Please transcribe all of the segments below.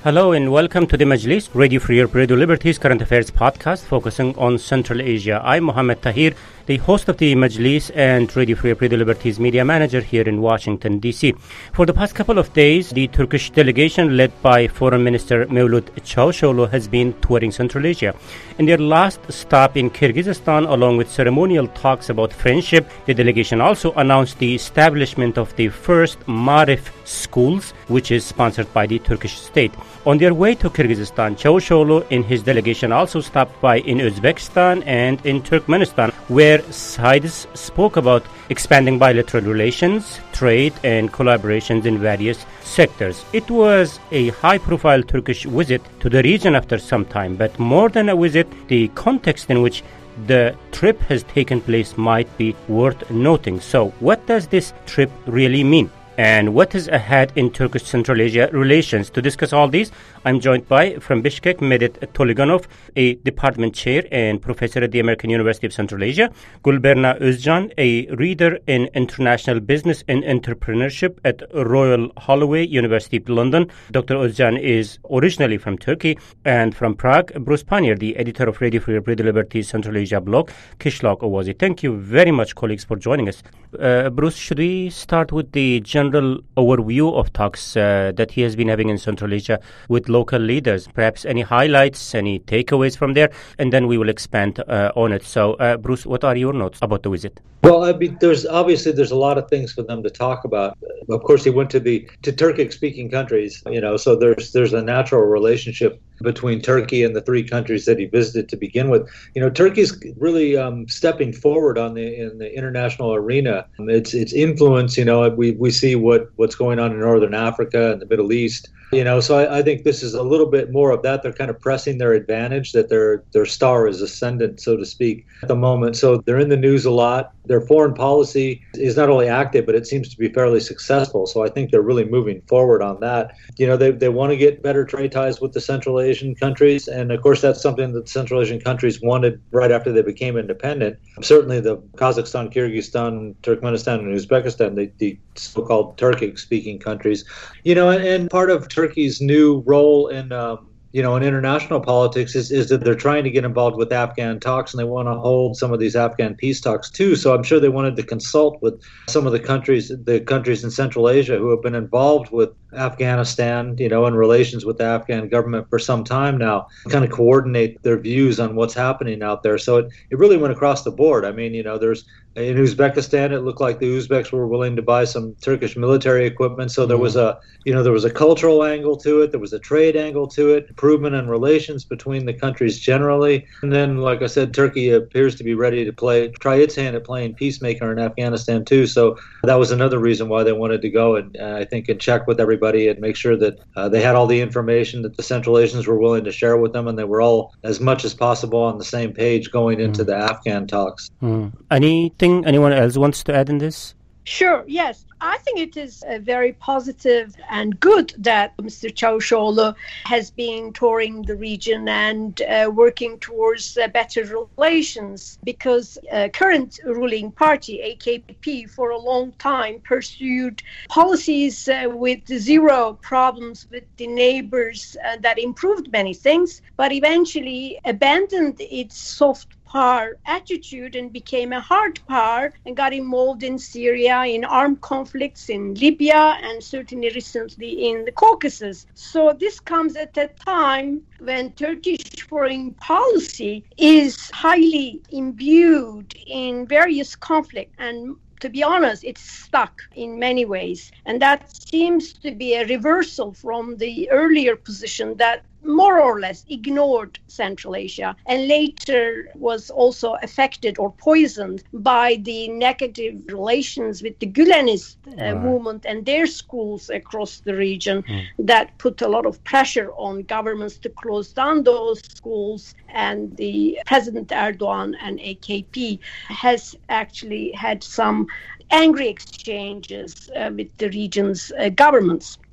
Hello and welcome to the Majlis, Radio Free Europe, Radio Liberty's current affairs podcast focusing on Central Asia. I'm Mohammed Tahir, the host of the Majlis and Radio Free Europe, Radio Liberty's media manager here in Washington, D.C. For the past couple of days, the Turkish delegation led by Foreign Minister Mevlut Çavuşoğlu has been touring Central Asia. In their last stop in Kyrgyzstan, along with ceremonial talks about friendship, the delegation also announced the establishment of the first Marif schools, which is sponsored by the Turkish state. On their way to Kyrgyzstan, Çavuşoğlu and his delegation also stopped by in Uzbekistan and in Turkmenistan, where sides spoke about expanding bilateral relations, trade, and collaborations in various sectors. It was a high-profile Turkish visit to the region after some time, but more than a visit, the context in which the trip has taken place might be worth noting. So, what does this trip really mean? And what is ahead in Turkish Central Asia relations? To discuss all these, I'm joined by, from Bishkek, Medet Toliganov, a department chair and professor at the American University of Central Asia, Gulberna Özcan, a reader in international business and entrepreneurship at Royal Holloway, University of London. Dr. Özcan is originally from Turkey, and from Prague, Bruce Pannier, the editor of Radio Free Radio Liberty's Central Asia blog, Kishlock Owazi. Thank you very much, colleagues, for joining us. Bruce, should we start with the general overview of talks that he has been having in Central Asia with local leaders? Perhaps any highlights, any takeaways from there, and then we will expand on it. So, Bruce, what are your notes about the visit? Well, I mean, there's a lot of things for them to talk about. Of course, he went to Turkic-speaking countries, so there's a natural relationship between Turkey and the three countries that he visited to begin with. Turkey's really stepping forward in the international arena. Its influence, we see what's going on in Northern Africa and the Middle East. So I think this is a little bit more of that. They're kind of pressing their advantage, that their star is ascendant, so to speak, at the moment. So they're in the news a lot. Their foreign policy is not only active, but it seems to be fairly successful. So I think they're really moving forward on that. They want to get better trade ties with the Central Asian countries. And of course, that's something that the Central Asian countries wanted right after they became independent. Certainly the Kazakhstan, Kyrgyzstan, Turkmenistan, and Uzbekistan, the so-called Turkic-speaking countries, and part of Turkey's new role in international politics is that they're trying to get involved with Afghan talks, and they want to hold some of these Afghan peace talks too. So I'm sure they wanted to consult with some of the countries in Central Asia who have been involved with Afghanistan, in relations with the Afghan government for some time now, kind of coordinate their views on what's happening out there. So it really went across the board. I mean, there's in Uzbekistan, it looked like the Uzbeks were willing to buy some Turkish military equipment. So there was a cultural angle to it. There was a trade angle to it, improvement in relations between the countries generally. And then, like I said, Turkey appears to be ready to try its hand at playing peacemaker in Afghanistan too. So that was another reason why they wanted to go and check with everybody and make sure that they had all the information that the Central Asians were willing to share with them, and they were all as much as possible on the same page going into the Afghan talks. Anything anyone else wants to add in this? Sure, yes. I think it is very positive and good that Mr. Çavuşoğlu has been touring the region and working towards better relations, because current ruling party, AKP, for a long time pursued policies with zero problems with the neighbors that improved many things, but eventually abandoned its soft power attitude and became a hard power and got involved in Syria, in armed conflicts in Libya, and certainly recently in the Caucasus. So this comes at a time when Turkish foreign policy is highly imbued in various conflicts, and to be honest, it's stuck in many ways. And that seems to be a reversal from the earlier position that more or less ignored Central Asia and later was also affected or poisoned by the negative relations with the Gülenist movement and their schools across the region that put a lot of pressure on governments to close down those schools. And the President Erdogan and AKP has actually had some angry exchanges with the region's governments.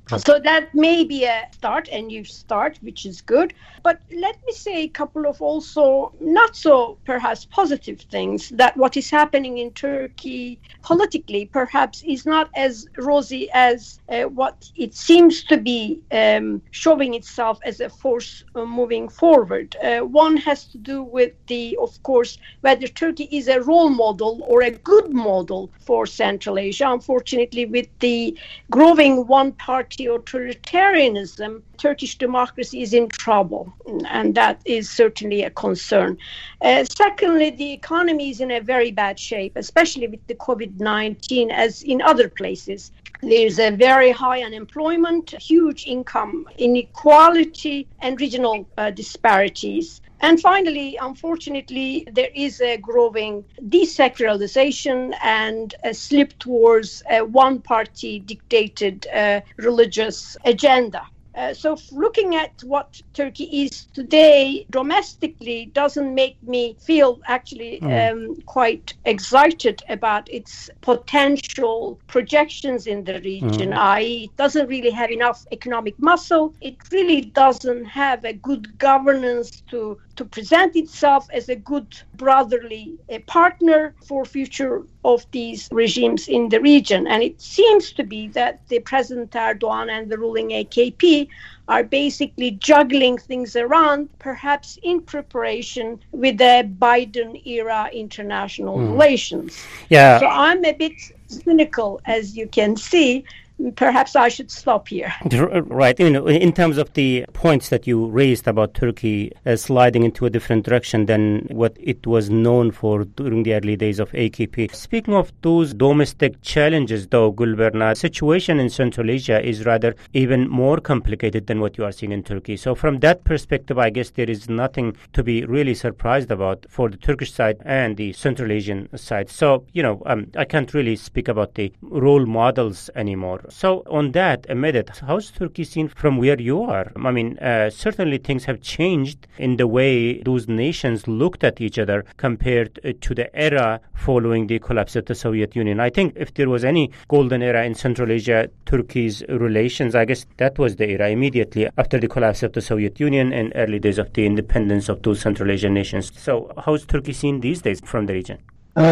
So that may be a start, a new start, which is good. But let me say a couple of also not so perhaps positive things, that what is happening in Turkey politically perhaps is not as rosy as what it seems to be showing itself as a force moving forward. One has to do with of course, whether Turkey is a role model or a good model for Central Asia. Unfortunately, with the growing one-party authoritarianism, Turkish democracy is in trouble, and that is certainly a concern. Secondly, the economy is in a very bad shape, especially with the COVID-19, as in other places. There's a very high unemployment, huge income inequality, and regional disparities. And finally, unfortunately, there is a growing desecularization and a slip towards a one-party dictated religious agenda. So looking at what Turkey is today domestically doesn't make me feel actually quite excited about its potential projections in the region, i.e. it doesn't really have enough economic muscle. It really doesn't have a good governance to present itself as a good brotherly partner for future of these regimes in the region. And it seems to be that the President Erdogan and the ruling AKP are basically juggling things around, perhaps in preparation with the Biden-era international relations. Yeah. So I'm a bit cynical, as you can see. Perhaps I should stop here. Right. In terms of the points that you raised about Turkey sliding into a different direction than what it was known for during the early days of AKP. Speaking of those domestic challenges, though, Gulberna, the situation in Central Asia is rather even more complicated than what you are seeing in Turkey. So from that perspective, I guess there is nothing to be really surprised about for the Turkish side and the Central Asian side. So, I can't really speak about the role models anymore. So on that, Medet, how's Turkey seen from where you are? I mean, certainly things have changed in the way those nations looked at each other compared to the era following the collapse of the Soviet Union. I think if there was any golden era in Central Asia, Turkey's relations, I guess that was the era immediately after the collapse of the Soviet Union and early days of the independence of those Central Asian nations. So how's Turkey seen these days from the region?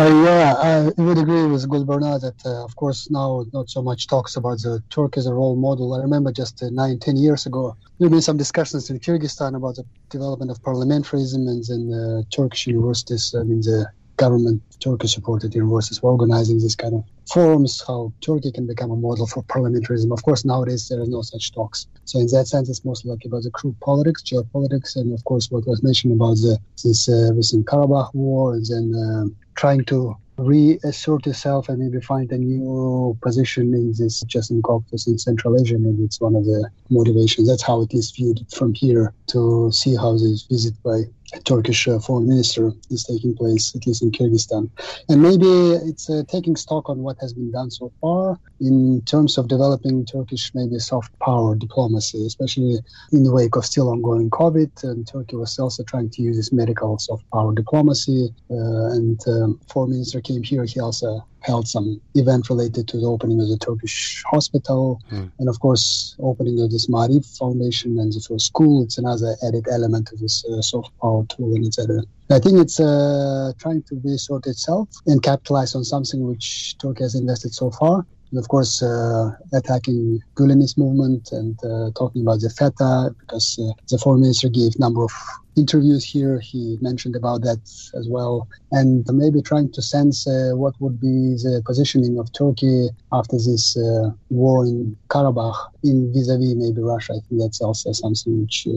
I would agree with Gulberna that, of course, now not so much talks about the Turkey as a role model. I remember just 9-10 years ago, there have been some discussions in Kyrgyzstan about the development of parliamentarism, and then Turkish universities, the government, Turkey-supported universities were organizing this kind of forums, how Turkey can become a model for parliamentarism. Of course, nowadays there are no such talks. So in that sense, it's mostly like about the crude politics, geopolitics, and of course what was mentioned about this recent Karabakh war, and then trying to reassert itself and maybe find a new position in this Chechen Caucasus in Central Asia. Maybe it's one of the motivations. That's how it is viewed from here, to see how this visit by a Turkish foreign minister is taking place, at least in Kyrgyzstan. And maybe it's taking stock on what has been done so far in terms of developing Turkish maybe soft power diplomacy, especially in the wake of still ongoing COVID. And Turkey was also trying to use this medical soft power diplomacy. Foreign minister came here, he also held some event related to the opening of the Turkish hospital, and of course opening of this Marif Foundation and the first school. It's another added element of this soft power tool, and etc. I think it's trying to reassert itself and capitalize on something which Turkey has invested so far. And of course, attacking Gülenist movement and talking about the FETA, because the foreign minister gave a number of interviews here. He mentioned about that as well. And maybe trying to sense what would be the positioning of Turkey after this war in Karabakh in vis-a-vis maybe Russia. I think that's also something which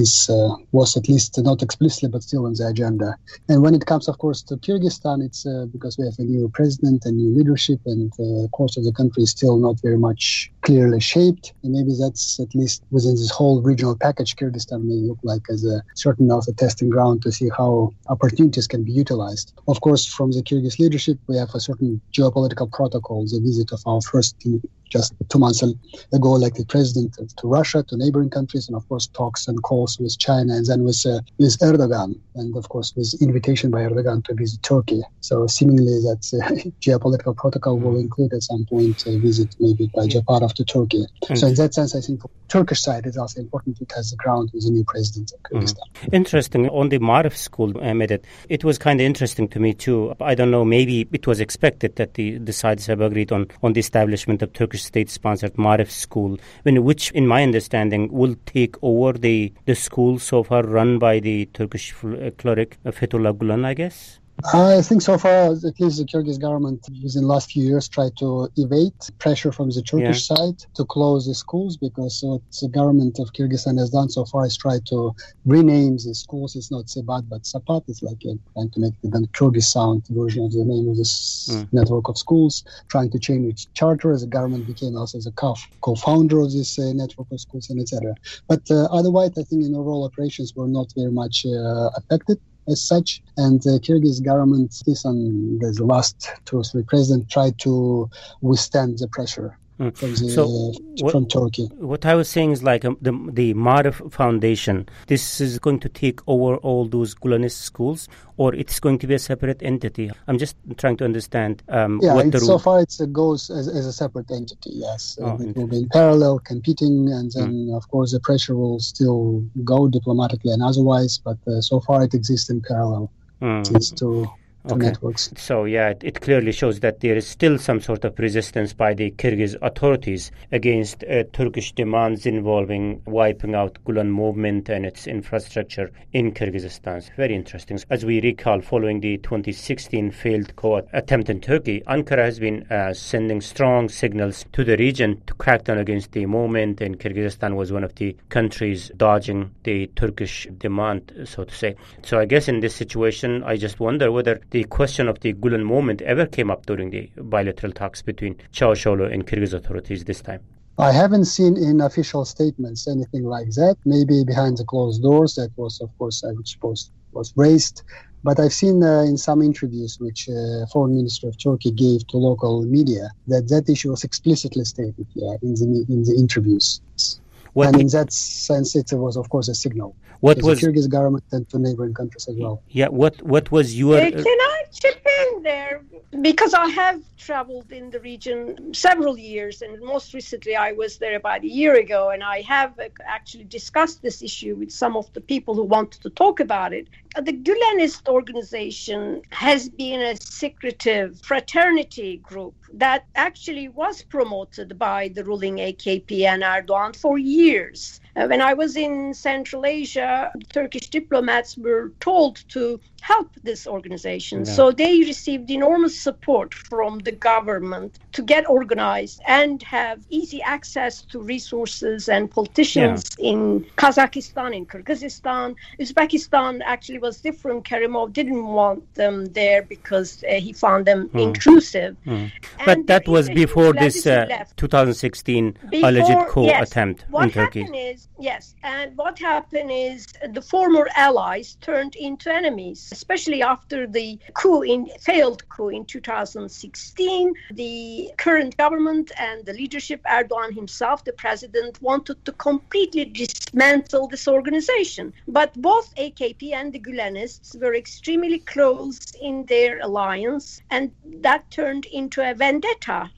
was at least not explicitly, but still on the agenda. And when it comes, of course, to Kyrgyzstan, it's because we have a new president and new leadership, and the course of the country is still not very much clearly shaped. And maybe that's at least within this whole regional package, Kyrgyzstan may look like as a certain of a testing ground to see how opportunities can be utilized. Of course, from the Kyrgyz leadership, we have a certain geopolitical protocol, the visit of our first just 2 months ago elected president to Russia, to neighboring countries, and of course talks and calls with China, and then with Erdogan, and of course with invitation by Erdogan to visit Turkey. So seemingly that geopolitical protocol will include at some point a visit maybe by Japarov to Turkey. So in that sense, I think for the Turkish side it's also important to test the ground with the new president of Kyrgyzstan. Interesting. On the Marif school, Medit, it was kind of interesting to me too. I don't know, maybe it was expected that the sides have agreed on the establishment of Turkish state-sponsored Marif school, which, in my understanding, will take over the school so far run by the Turkish cleric Fethullah Gulen, I guess? I think so far, at least the Kyrgyz government within the last few years tried to evade pressure from the Turkish side to close the schools, because what the government of Kyrgyzstan has done so far is try to rename the schools. It's not Sebat but Sapat. It's like trying to make the Kyrgyz sound version of the name of this network of schools, trying to change its charter. The government became also the co-founder of this network of schools, and etc. But otherwise, I think overall operations were not very much affected as such, and the Kyrgyz government, the last 2 or 3 presidents, tried to withstand the pressure from Turkey. What I was saying is like the Marif Foundation, this is going to take over all those Gulenist schools, or it's going to be a separate entity? I'm just trying to understand so far it goes as a separate entity, yes. It will be in parallel, competing, and then of course the pressure will still go diplomatically and otherwise, but so far it exists in parallel. These two networks. So it clearly shows that there is still some sort of resistance by the Kyrgyz authorities against Turkish demands involving wiping out Gulen movement and its infrastructure in Kyrgyzstan. Very interesting. As we recall, following the 2016 failed coup attempt in Turkey, Ankara has been sending strong signals to the region to crack down against the movement, and Kyrgyzstan was one of the countries dodging the Turkish demand, so to say. So I guess in this situation, I just wonder whether the question of the Gulen movement ever came up during the bilateral talks between Çavuşoğlu and Kyrgyz authorities this time. I haven't seen in official statements anything like that. Maybe behind the closed doors, that was, of course, I would suppose, was raised. But I've seen in some interviews which Foreign Minister of Turkey gave to local media that issue was explicitly stated in the interviews. And in that sense, it was, of course, a signal. What was the Kyrgyz government and to neighboring countries as well? Yeah. What was your? Can I chip in there? Because I have traveled in the region several years, and most recently I was there about a year ago, and I have actually discussed this issue with some of the people who wanted to talk about it. The Gülenist organization has been a secretive fraternity group that actually was promoted by the ruling AKP and Erdogan for years. When I was in Central Asia, Turkish diplomats were told to help this organization. Yeah. So they received enormous support from the government to get organized and have easy access to resources and politicians in Kazakhstan, in Kyrgyzstan. Uzbekistan actually was different. Karimov didn't want them there because he found them intrusive. But that was before this 2016 alleged coup attempt in Turkey. What happened is the former allies turned into enemies, especially after the failed coup in 2016. The current government and the leadership, Erdogan himself, the president, wanted to completely dismantle this organization. But both AKP and the Gülenists were extremely close in their alliance, and that turned into a vendetta.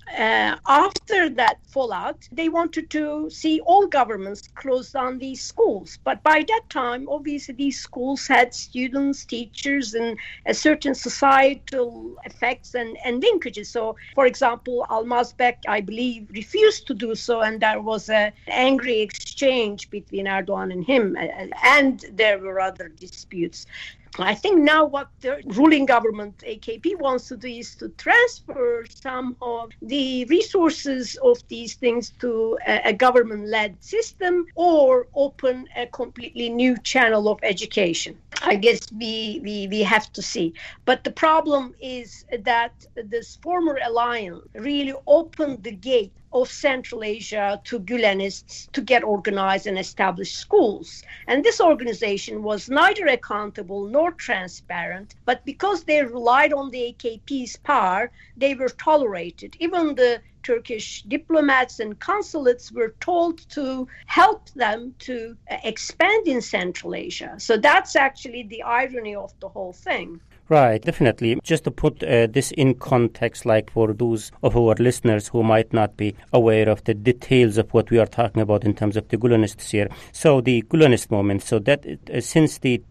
After that fallout, they wanted to see all governments close down these schools. But by that time, obviously, these schools had students, teachers, and a certain societal effects and linkages. So, for example, Almazbek, I believe, refused to do so, and there was an angry exchange between Erdogan and him, and there were other disputes. I think now what the ruling government, AKP, wants to do is to transfer some of the resources of these things to a government-led system or open a completely new channel of education. I guess we have to see. But the problem is that this former alliance really opened the gate of Central Asia to Gulenists to get organized and establish schools. And this organization was neither accountable nor transparent, but because they relied on the AKP's power, they were tolerated. Even the Turkish diplomats and consulates were told to help them to expand in Central Asia. So that's actually the irony of the whole thing. Right, definitely. Just to put this in context, like for those of our listeners who might not be aware of the details of what we are talking about in terms of the Gulenists here. So the Gulenist movement, so that since the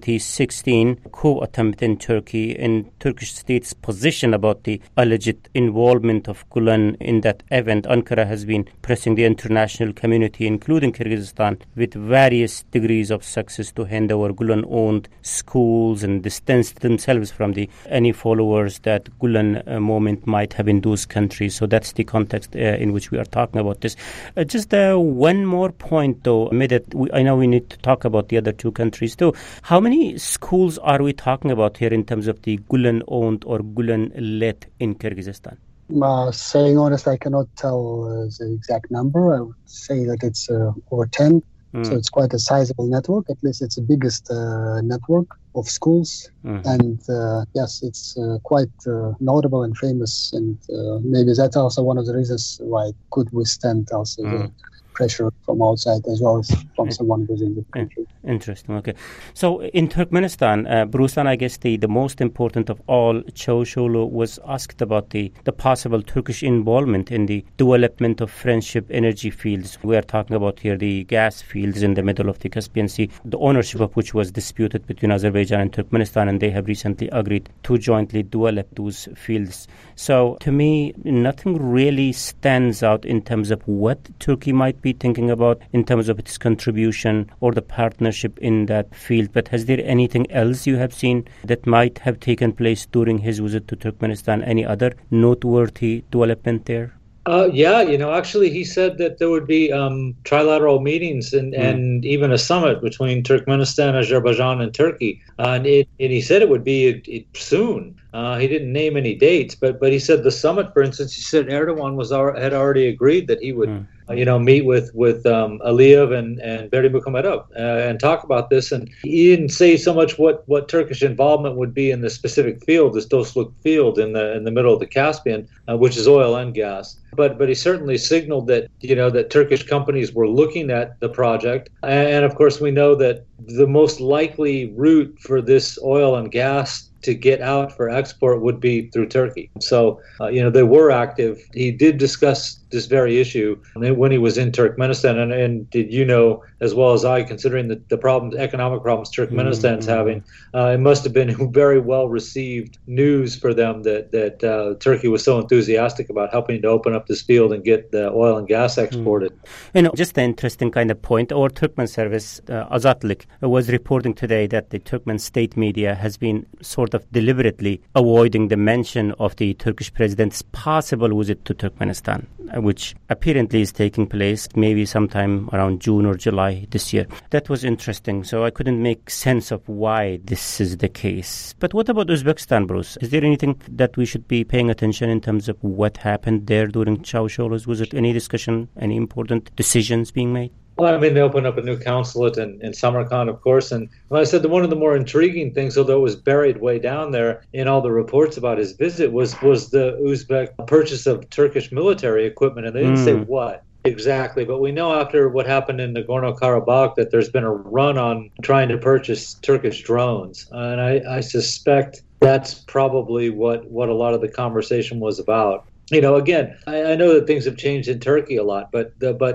2016 coup attempt in Turkey and Turkish state's position about the alleged involvement of Gulen in that event, Ankara has been pressing the international community, including Kyrgyzstan, with various degrees of success to hand over Gulen-owned schools and distance themselves from any followers that Gulen movement might have in those countries. So that's the context in which we are talking about this. Just one more point, though, I know we need to talk about the other two countries, too. How many schools are we talking about here in terms of the Gulen-owned or Gulen-led in Kyrgyzstan? Saying honest, I cannot tell the exact number. I would say that it's over 10. So it's quite a sizable network. At least it's the biggest network of schools. And yes, it's quite notable and famous. And maybe that's also one of the reasons why it could withstand also the pressure from outside as well as from someone within the country. Interesting. Okay. So in Turkmenistan, Bruslan, I guess the most important of all, Çavuşoğlu was asked about the possible Turkish involvement in the development of friendship energy fields. We are talking about here the gas fields in the middle of the Caspian Sea, the ownership of which was disputed between Azerbaijan and Turkmenistan, and they have recently agreed to jointly develop those fields. So to me, nothing really stands out in terms of what Turkey might be thinking about in terms of its contribution or the partnership in that field. But has there anything else you have seen that might have taken place during his visit to Turkmenistan? Any other noteworthy development there? Yeah, actually he said that there would be trilateral meetings and even a summit between Turkmenistan, Azerbaijan, and Turkey. And he said it would be soon. He didn't name any dates, but he said the summit, for instance, he said Erdogan had already agreed that he would meet with Aliyev and Berdimuhamedov and talk about this. And he didn't say so much what Turkish involvement would be in the specific field, this Dostluk field in the middle of the Caspian, which is oil and gas. But he certainly signaled that that Turkish companies were looking at the project, and of course we know that the most likely route for this oil and gas to get out for export would be through Turkey. So, they were active. He did discuss this very issue when he was in Turkmenistan. And did as well as I, considering the economic problems Turkmenistan's having, it must have been very well received news for them that Turkey was so enthusiastic about helping to open up this field and get the oil and gas exported. Just an interesting kind of point. Our Turkmen service, Azatlık, was reporting today that the Turkmen state media has been sort of deliberately avoiding the mention of the Turkish president's possible visit to Turkmenistan, which apparently is taking place maybe sometime around June or July this year. That was interesting. So I couldn't make sense of why this is the case. But what about Uzbekistan, Bruce? Is there anything that we should be paying attention in terms of what happened there during Çavuşoğlu's visit? Any discussion, any important decisions being made? Well, they opened up a new consulate in Samarkand, of course. And like I said, one of the more intriguing things, although it was buried way down there in all the reports about his visit, was the Uzbek purchase of Turkish military equipment. And they didn't say what exactly, but we know after what happened in Nagorno-Karabakh that there's been a run on trying to purchase Turkish drones. And I suspect that's probably what a lot of the conversation was about. Again, I know that things have changed in Turkey a lot, but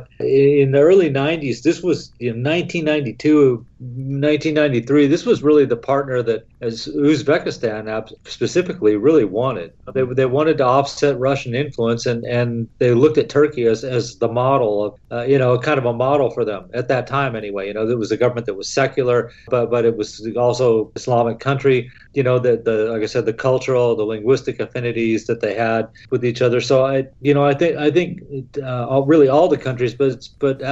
in the early 90s, this was 1992, 1993, this was really the partner that as Uzbekistan specifically really wanted. They wanted to offset Russian influence, and they looked at Turkey as the model of, kind of a model for them at that time anyway. There was a government that was secular, but it was also Islamic country. Like I said, the cultural, the linguistic affinities that they had with each other. So I think really all the countries, but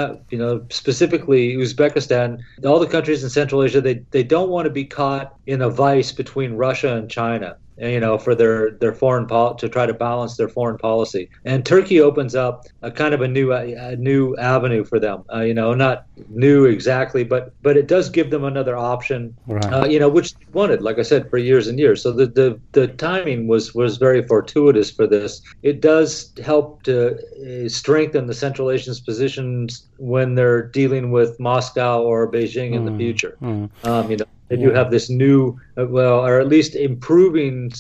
specifically Uzbekistan, all the countries in Central Asia, they don't want to be caught in a vice between Russia and China. for their foreign to try to balance their foreign policy. And Turkey opens up a kind of a new avenue for them. Not new exactly, but it does give them another option. Right. Which they wanted, like I said, for years and years. So the timing was very fortuitous for this. It does help to strengthen the Central Asians' positions when they're dealing with Moscow or Beijing in the future. They do have this new, or at least improving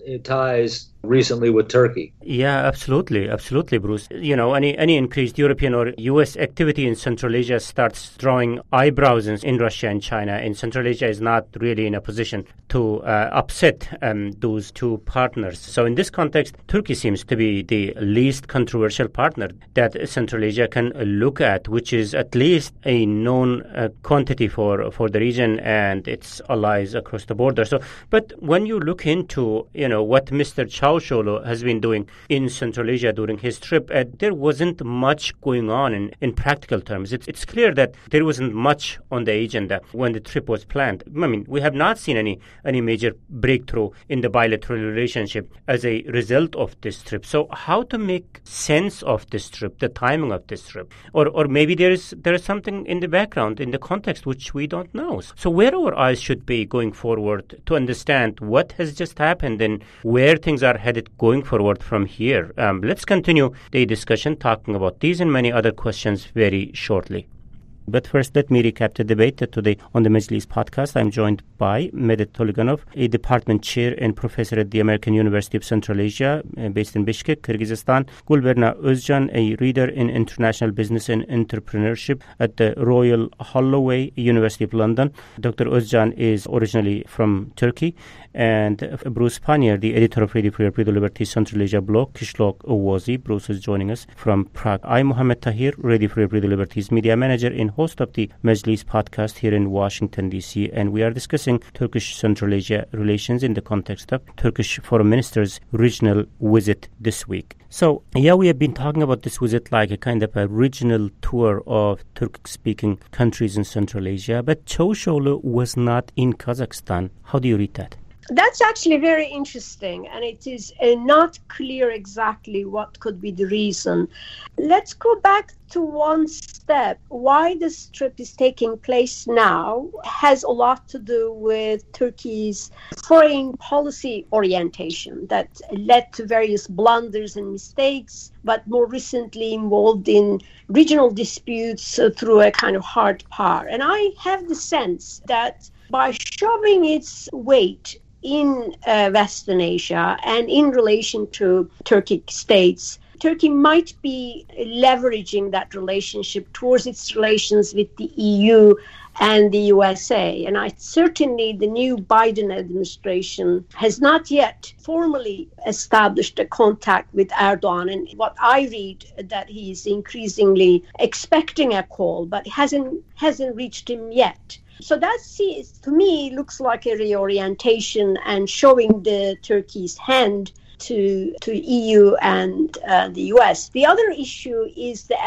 ties recently with Turkey. Yeah, absolutely, Bruce. Any increased European or U.S. activity in Central Asia starts drawing eyebrows in Russia and China, and Central Asia is not really in a position to upset those two partners. So in this context, Turkey seems to be the least controversial partner that Central Asia can look at, which is at least a known quantity for the region and its allies across the border. So, but when you look into, what Mr. Çavuşoğlu has been doing in Central Asia during his trip, there wasn't much going on in practical terms. It's clear that there wasn't much on the agenda when the trip was planned. I mean, we have not seen any major breakthrough in the bilateral relationship as a result of this trip. So how to make sense of this trip, the timing of this trip? Or maybe there is something in the background, in the context, which we don't know. So where our eyes should be going forward to understand what has just happened and where things are headed going forward from here. Let's continue the discussion talking about these and many other questions very shortly. But first, let me recap the debate today on the Majlis podcast. I'm joined by Medet Toliganov, a department chair and professor at the American University of Central Asia, based in Bishkek, Kyrgyzstan. Gulberna Özcan, a reader in international business and entrepreneurship at the Royal Holloway University of London. Dr. Özcan is originally from Turkey. And Bruce Pannier, the editor of Radio Free Europe, Liberty Central Asia blog, Kishlock Owazi. Bruce is joining us from Prague. I'm Mohammed Tahir, Radio Free Europe, Liberty's media manager and host of the Majlis podcast here in Washington, D.C., and we are discussing Turkish-Central Asia relations in the context of Turkish Foreign Minister's regional visit this week. So, we have been talking about this visit like a kind of a regional tour of Turkic-speaking countries in Central Asia, but Çavuşoğlu was not in Kazakhstan. How do you read that? That's actually very interesting, and it is not clear exactly what could be the reason. Let's go back to one step. Why this trip is taking place now has a lot to do with Turkey's foreign policy orientation that led to various blunders and mistakes, but more recently involved in regional disputes through a kind of hard power. And I have the sense that by showing its weight in Western Asia and in relation to Turkic states, Turkey might be leveraging that relationship towards its relations with the EU and the USA. And certainly the new Biden administration has not yet formally established a contact with Erdogan. And what I read, that he is increasingly expecting a call, but hasn't reached him yet. So that, to me, looks like a reorientation and showing the Turkey's hand to EU and the US. The other issue is the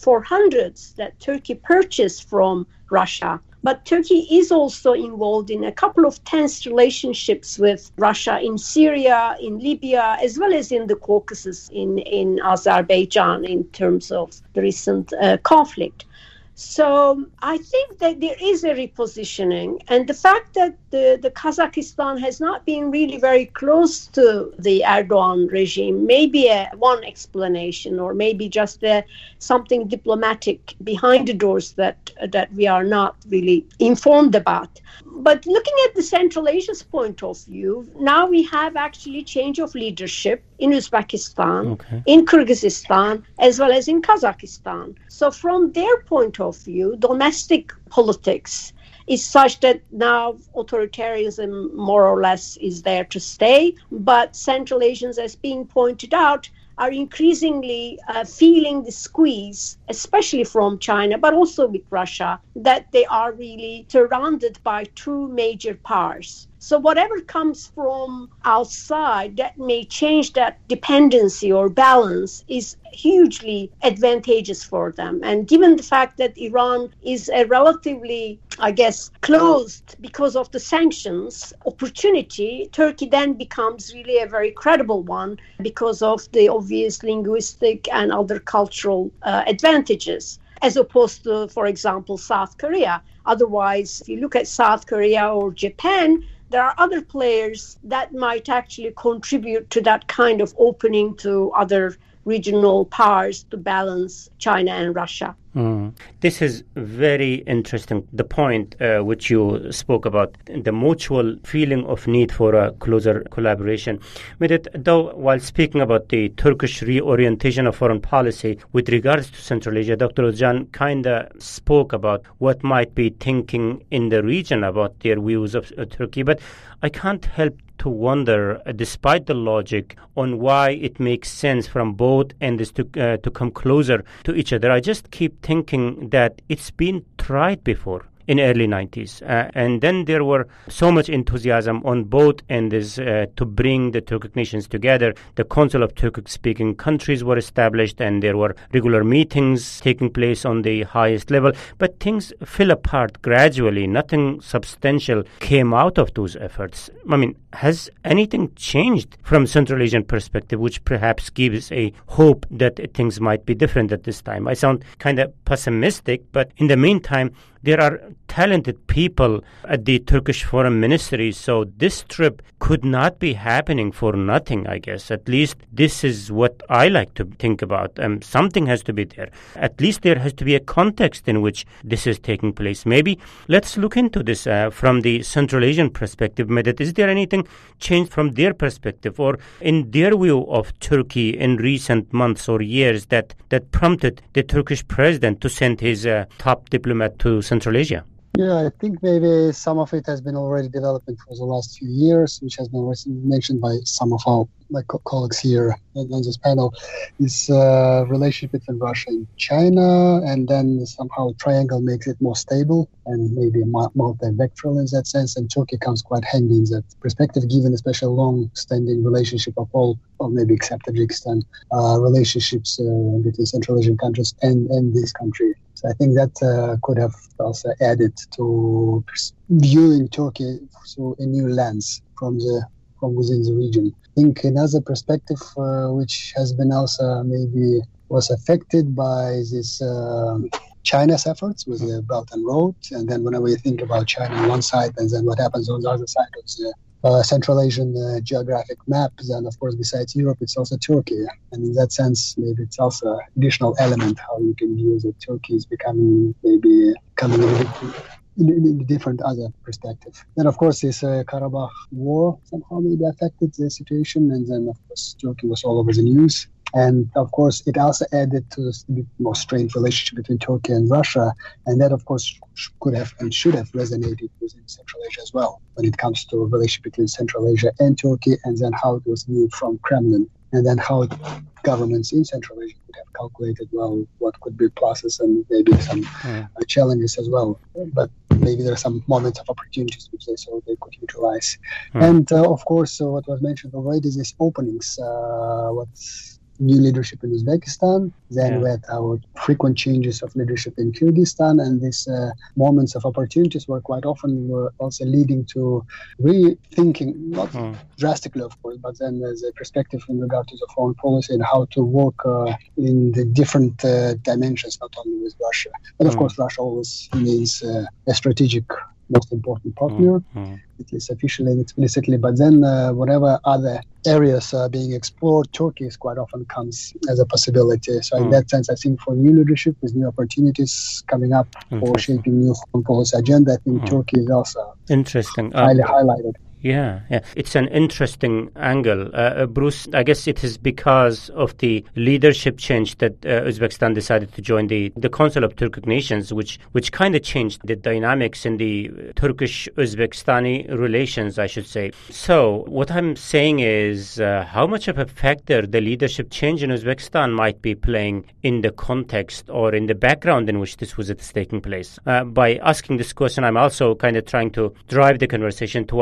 S-400s that Turkey purchased from Russia. But Turkey is also involved in a couple of tense relationships with Russia in Syria, in Libya, as well as in the Caucasus, in Azerbaijan, in terms of the recent conflict. So I think that there is a repositioning, and the fact that the Kazakhstan has not been really very close to the Erdogan regime may be one explanation, or maybe just something diplomatic behind the doors that we are not really informed about. But looking at the Central Asia's point of view, now we have actually change of leadership in Uzbekistan, in Kyrgyzstan, as well as in Kazakhstan. So from their point of view, domestic politics is such that now authoritarianism more or less is there to stay. But Central Asians, as being pointed out, are increasingly feeling the squeeze, especially from China, but also with Russia, that they are really surrounded by two major powers. So whatever comes from outside that may change that dependency or balance is hugely advantageous for them. And given the fact that Iran is a relatively, I guess, closed because of the sanctions opportunity, Turkey then becomes really a very credible one because of the obvious linguistic and other cultural advantages, as opposed to, for example, South Korea. Otherwise, if you look at South Korea or Japan, there are other players that might actually contribute to that kind of opening to other regional powers to balance China and Russia. This is very interesting. The point which you spoke about, the mutual feeling of need for a closer collaboration. Medit, though, while speaking about the Turkish reorientation of foreign policy with regards to Central Asia, Dr. Özcan kind of spoke about what might be thinking in the region about their views of Turkey. But I can't help to wonder, despite the logic, on why it makes sense from both ends to come closer to each other. I just keep thinking that it's been tried before in early 90s. And then there were so much enthusiasm on both ends to bring the Turkic nations together. The Council of Turkic-speaking countries were established, and there were regular meetings taking place on the highest level. But things fell apart gradually. Nothing substantial came out of those efforts. I mean, has anything changed from Central Asian perspective, which perhaps gives a hope that things might be different at this time? I sound kind of pessimistic, but in the meantime, there are talented people at the Turkish Foreign Ministry, so this trip could not be happening for nothing, I guess. At least this is what I like to think about. Something has to be there. At least there has to be a context in which this is taking place. Maybe let's look into this from the Central Asian perspective. Medit, is there anything changed from their perspective or in their view of Turkey in recent months or years that prompted the Turkish president to send his top diplomat to Central Asia? Yeah, I think maybe some of it has been already developing for the last few years, which has been mentioned by some of my colleagues here on this panel, is relationship between Russia and China, and then somehow triangle makes it more stable and maybe multi-vectoral in that sense, and Turkey comes quite handy in that perspective, given especially long-standing relationship of all, or maybe except Tajikistan, relationships between Central Asian countries and this country. So I think that could have also added to viewing Turkey through a new lens from within the region. I think another perspective which has been also maybe was affected by this China's efforts with the Belt and Road, and then whenever you think about China on one side and then what happens on the other side of the Central Asian geographic map, then of course besides Europe it's also Turkey, and in that sense maybe it's also an additional element how you can view that Turkey is becoming in a different other perspective. Then of course this Karabakh war somehow maybe affected the situation, and then of course Turkey was all over the news. And of course, it also added to this more strained relationship between Turkey and Russia. And that, of course, could have and should have resonated within Central Asia as well when it comes to a relationship between Central Asia and Turkey, and then how it was viewed from Kremlin, and then how governments in Central Asia could have calculated, well, what could be pluses and maybe some challenges as well. But maybe there are some moments of opportunities which they saw they could utilize. And of course, what was mentioned already is these openings, what's new leadership in Uzbekistan, then we had our frequent changes of leadership in Kyrgyzstan, and these moments of opportunities were quite often were also leading to rethinking, not drastically of course, but then there's a perspective in regard to the foreign policy and how to work in the different dimensions, not only with Russia. But of course Russia always remains a strategic most important partner, at least officially and explicitly. But then whatever other areas are being explored, Turkey is quite often comes as a possibility. So in that sense, I think for new leadership with new opportunities coming up for shaping new foreign policy agenda, I think Turkey is also interesting, highly highlighted. Yeah. It's an interesting angle. Bruce, I guess it is because of the leadership change that Uzbekistan decided to join the Council of Turkic Nations, which kind of changed the dynamics in the Turkish-Uzbekistani relations, I should say. So what I'm saying is how much of a factor the leadership change in Uzbekistan might be playing in the context or in the background in which this was taking place. By asking this question, I'm also kind of trying to drive the conversation towards the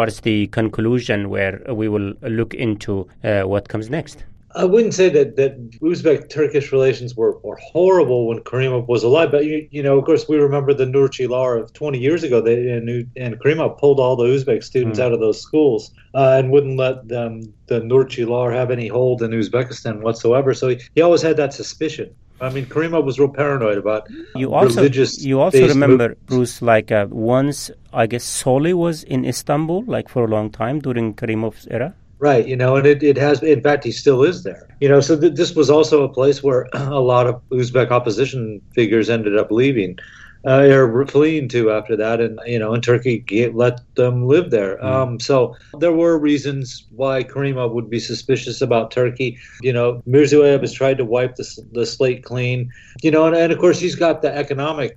conclusion where we will look into what comes next? I wouldn't say that Uzbek-Turkish relations were horrible when Karimov was alive, but of course, we remember the Nurchilar of 20 years ago. And Karimov pulled all the Uzbek students out of those schools and wouldn't let the Nurchilar have any hold in Uzbekistan whatsoever. So he always had that suspicion. I mean, Karimov was real paranoid about religious. You also remember, Bruce, once I guess Soli was in Istanbul, for a long time during Karimov's era. Right, and it has, in fact, he still is there. So this was also a place where a lot of Uzbek opposition figures ended up leaving or fleeing to after that, and Turkey let them live there. So there were reasons why Karimov would be suspicious about Turkey. Mirziyoyev has tried to wipe the slate clean. And of course he's got the economic.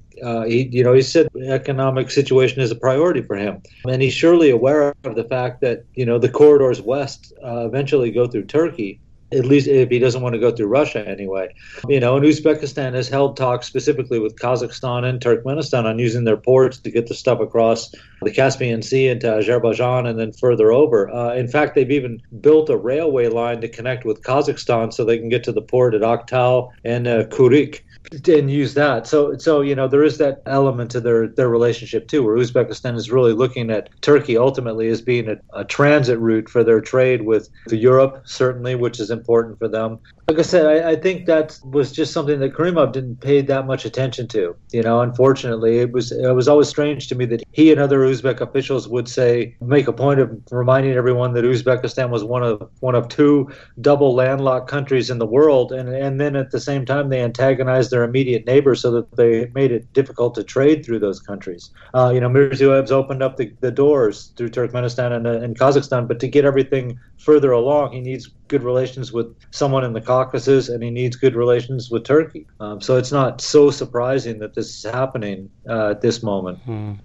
He said the economic situation is a priority for him, and he's surely aware of the fact that the corridors west eventually go through Turkey. At least if he doesn't want to go through Russia anyway. And Uzbekistan has held talks specifically with Kazakhstan and Turkmenistan on using their ports to get the stuff across the Caspian Sea into Azerbaijan and then further over. In fact, they've even built a railway line to connect with Kazakhstan so they can get to the port at Aktau and Kurik and use that. So there is that element to their relationship too, where Uzbekistan is really looking at Turkey ultimately as being a transit route for their trade with Europe, certainly, which is important for them. Like I said, I think that was just something that Karimov didn't pay that much attention to. Unfortunately, it was always strange to me that he and other Uzbek officials would make a point of reminding everyone that Uzbekistan was one of two double landlocked countries in the world, and then at the same time they antagonized their immediate neighbors so that they made it difficult to trade through those countries. Mirziyoyev's opened up the doors through Turkmenistan and Kazakhstan, but to get everything further along, he needs good relations with someone in the Caucasus, and he needs good relations with Turkey. So it's not so surprising that this is happening at this moment.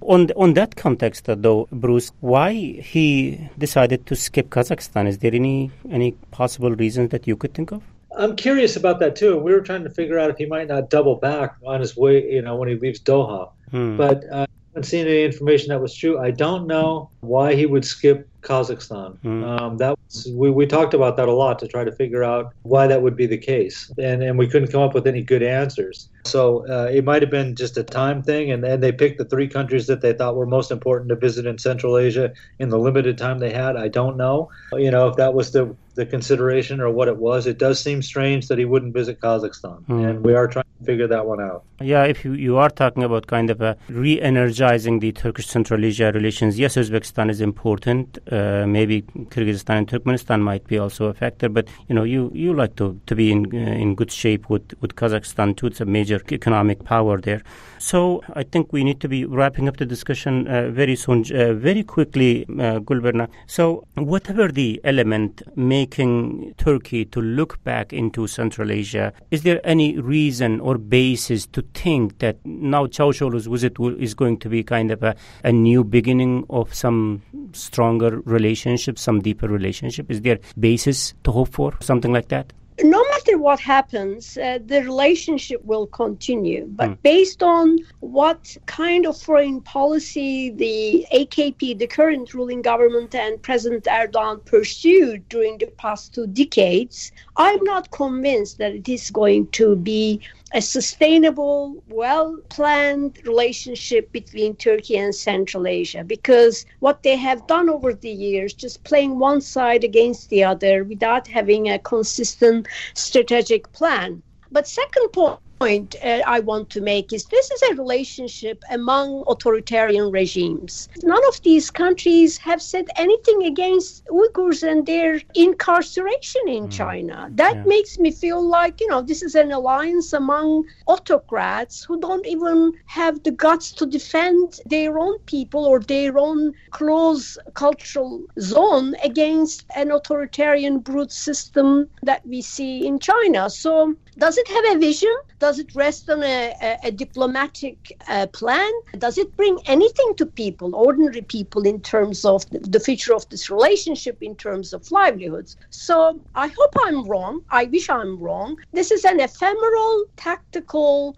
On that context, though, Bruce, why he decided to skip Kazakhstan? Is there any possible reasons that you could think of? I'm curious about that too. We were trying to figure out if he might not double back on his way, when he leaves Doha. But I haven't seen any information that was true. I don't know why he would skip Kazakhstan. We talked about that a lot to try to figure out why that would be the case, and we couldn't come up with any good answers. So it might have been just a time thing, and they picked the three countries that they thought were most important to visit in Central Asia in the limited time they had. I don't know, if that was the consideration or what it was. It does seem strange that he wouldn't visit Kazakhstan, and we are trying to figure that one out. Yeah, if you are talking about kind of re-energizing the Turkish-Central Asia relations, yes, Uzbekistan is important. Maybe Kyrgyzstan and Turkmenistan might be also a factor, but you like to be in good shape with Kazakhstan too. It's a major economic power there. So I think we need to be wrapping up the discussion very soon. Very quickly, Gulberna. So whatever the element making Turkey to look back into Central Asia, is there any reason or basis to think that now Çavuşoğlu's visit is going to be kind of a new beginning of some stronger relationship, some deeper relationship? Is there basis to hope for something like that? No matter what happens, the relationship will continue. But based on what kind of foreign policy the AKP, the current ruling government, and President Erdogan pursued during the past 2 decades, I'm not convinced that it is going to be a sustainable, well-planned relationship between Turkey and Central Asia, because what they have done over the years, just playing one side against the other without having a consistent strategic plan. But second point I want to make is this is a relationship among authoritarian regimes. None of these countries have said anything against Uyghurs and their incarceration in China. That makes me feel like, this is an alliance among autocrats who don't even have the guts to defend their own people or their own close cultural zone against an authoritarian brute system that we see in China. So does it have a vision? Does it rest on a diplomatic plan? Does it bring anything to people, ordinary people, in terms of the future of this relationship, in terms of livelihoods? So I hope I'm wrong. I wish I'm wrong. This is an ephemeral, tactical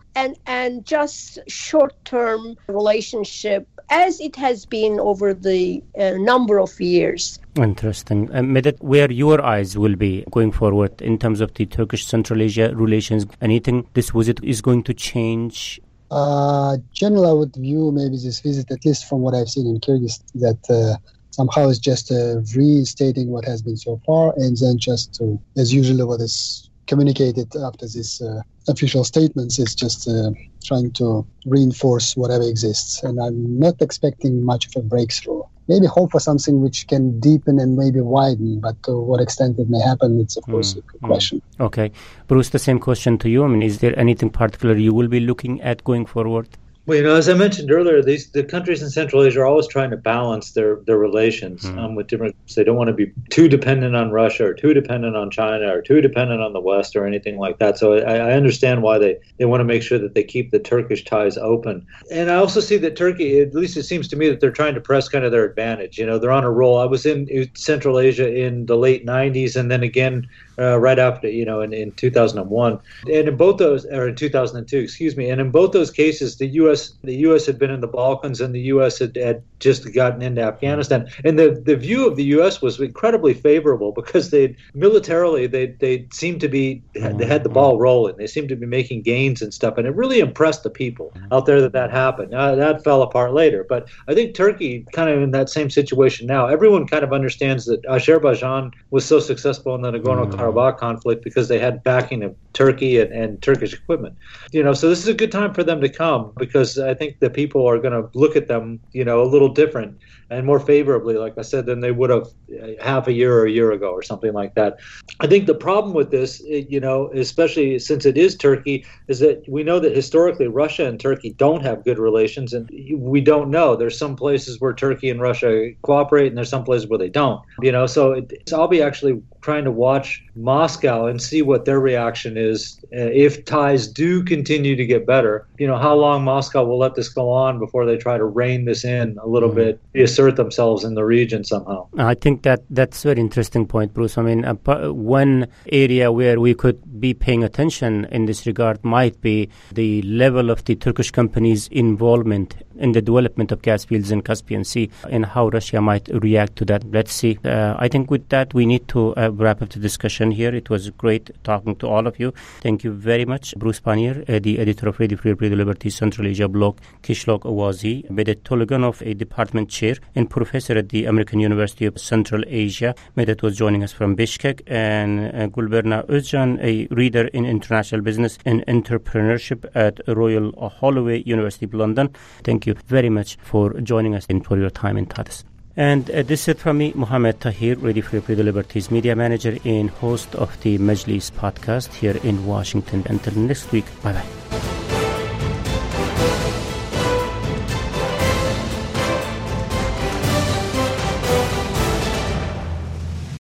and just short-term relationship as it has been over the number of years. Interesting. Medet, where your eyes will be going forward in terms of the Turkish-Central Asia relations? Anything this visit is going to change? Generally, I would view maybe this visit, at least from what I've seen in Kyrgyzstan, that somehow it's just restating what has been so far, and then just to, as usually what is communicated after this official statements is just trying to reinforce whatever exists. And I'm not expecting much of a breakthrough. Maybe hope for something which can deepen and maybe widen, but to what extent it may happen, it's of course a question. Okay. Bruce, the same question to you. I mean, is there anything particular you will be looking at going forward? Well, as I mentioned earlier, the countries in Central Asia are always trying to balance their relations with different groups. They don't want to be too dependent on Russia or too dependent on China or too dependent on the West or anything like that. So I understand why they want to make sure that they keep the Turkish ties open. And I also see that Turkey, at least it seems to me, that they're trying to press kind of their advantage. They're on a roll. I was in Central Asia in the late 90s and then again right after, in 2001. And in both those, or in 2002, excuse me. And in both those cases, the U.S. had been in the Balkans and the U.S. had just gotten into Afghanistan. And the view of the U.S. was incredibly favorable because they seemed to be, they had the ball rolling. They seemed to be making gains and stuff. And it really impressed the people out there that happened. That fell apart later. But I think Turkey kind of in that same situation now. Everyone kind of understands that Azerbaijan was so successful in the Nagorno-Karabakh conflict because they had backing of Turkey and Turkish equipment. So this is a good time for them to come because I think the people are going to look at them, a little different and more favorably, like I said, than they would have half a year or a year ago or something like that. I think the problem with this, especially since it is Turkey, is that we know that historically Russia and Turkey don't have good relations, and we don't know. There's some places where Turkey and Russia cooperate, and there's some places where they don't. So I'll be actually trying to watch Moscow and see what their reaction is if ties do continue to get better. How long Moscow will let this go on before they try to rein this in a little bit, reassert themselves in the region somehow. I think that's a very interesting point, Bruce. I mean, one area where we could be paying attention in this regard might be the level of the Turkish companies' involvement in the development of gas fields in Caspian Sea and how Russia might react to that. Let's see. I think with that, we need to wrap up the discussion here. It was great talking to all of you. Thank you very much. Bruce Pannier, the editor of Radio Free Radio Liberty Central Asia blog, Qishloq Ovazi, Medet Tologanov, a department chair and professor at the American University of Central Asia. Medet was joining us from Bishkek, and Gulberna Özcan, a reader in international business and entrepreneurship at Royal Holloway University of London. Thank you very much for joining us and for your time in Tadas. And this is it from me, Mohammed Tahir, Radio Free Radio Liberty's media manager and host of the Majlis podcast here in Washington. Until next week, bye-bye.